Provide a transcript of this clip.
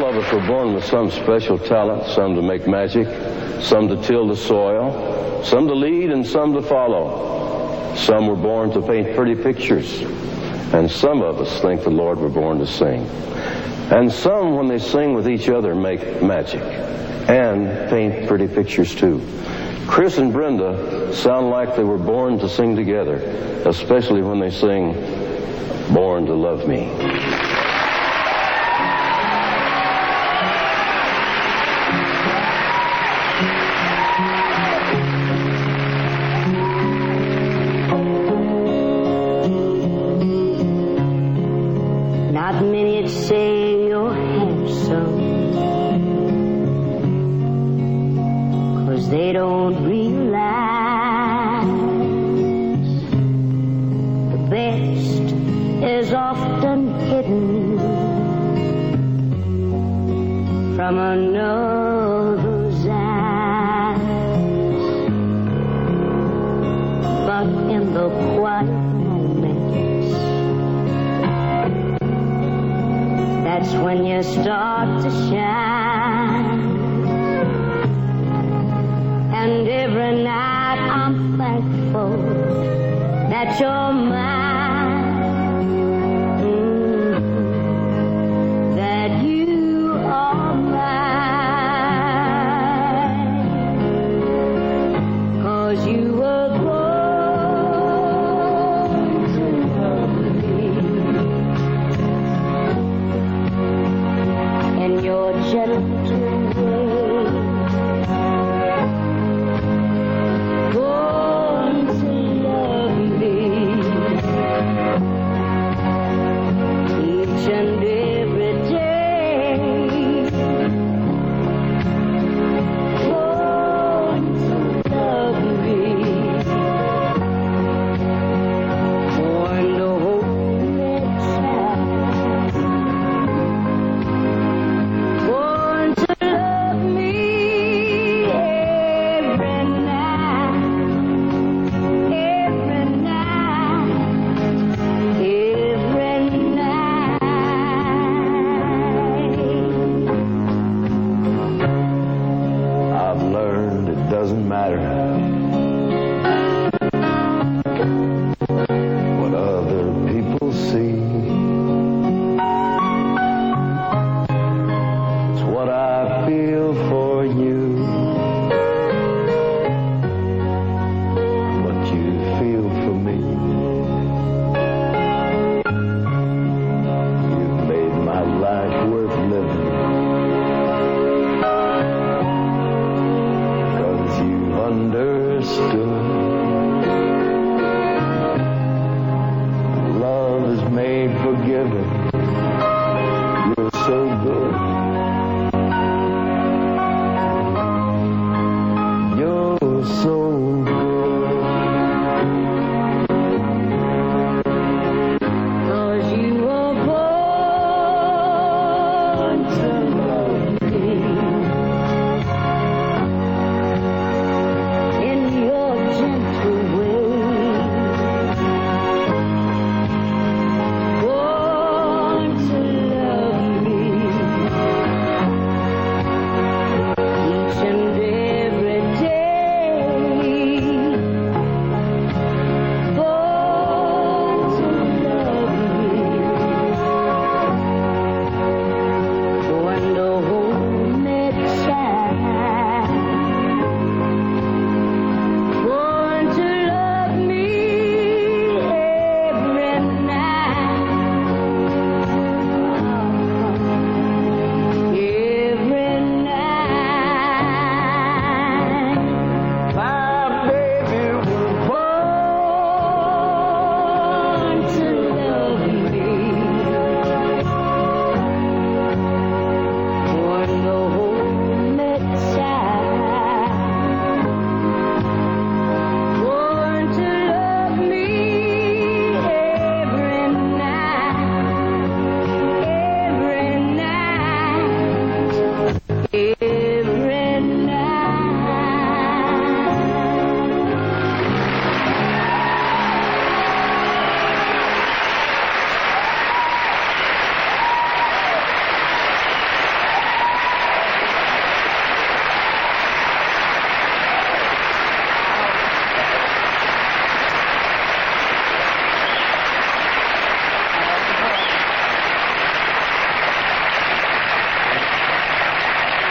of us were born with some special talent, some to make magic, some to till the soil, some to lead and some to follow. Some were born to paint pretty pictures, and some of us think the Lord were born to sing. And some, when they sing with each other, make magic and paint pretty pictures too. Chris and Brenda sound like they were born to sing together, especially when they sing Born to Love Me. Not many that say you're handsome, 'cause they don't realize the best is often hidden from another's eyes. But in the quiet moments, that's when you start to shine. And every night I'm thankful that you're mine. That you are mine. 'Cause you were born to love me. In your gentle way, born to love me. Each and every day, born to love me. Born to hold me tight. Born to love me every night, every night, every night. I've learned it doesn't matter what other people see. It's what I feel for you, what you feel for me. You've made my life worth living, 'cause you've understood. Love is made for giving. You're so good. You're so good. 'Cause you were born to love me.